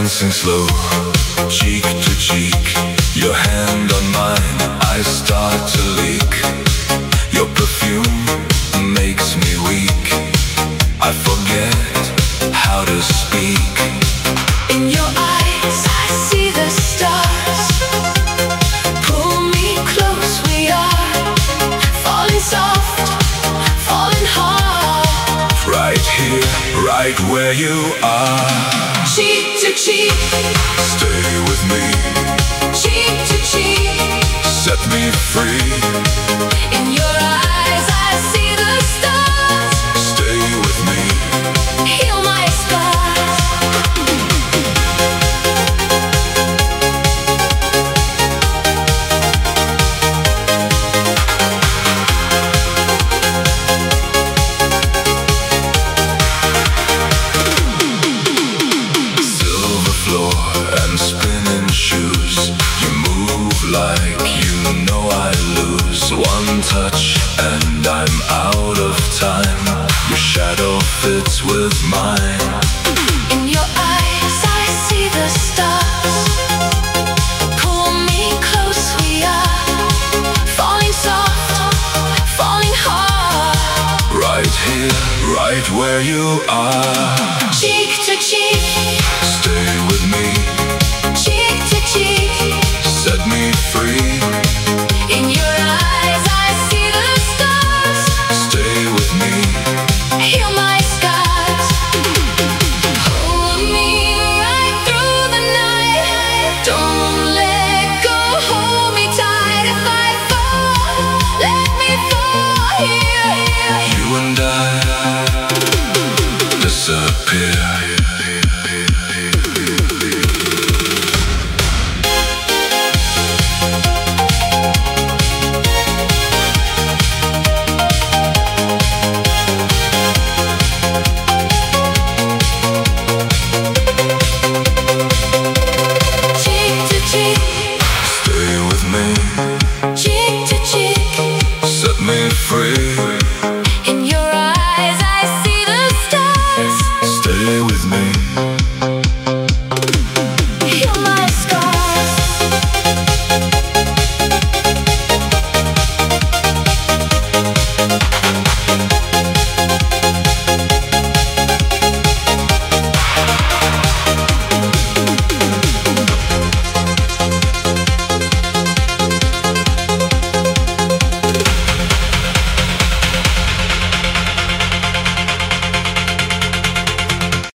dancing slow, cheek to cheek, your hand on mine, I start to leak. Your perfume makes me weak, I forget how to speak. In your eyes I see the stars, pull me close, we are falling soft, falling hard. Right here, right where you are. Cheek to cheek, stay with me. Cheek to cheek, set me free. In your eyes I see the stars, stay with me. Heal my scars. Silver floor and spinning shoes, you move like you know I lose. One touch and I'm out of time, your shadow fits with mine. In your eyes I see the stars, pull me close, we are falling soft, falling hard. Right here, right where you are.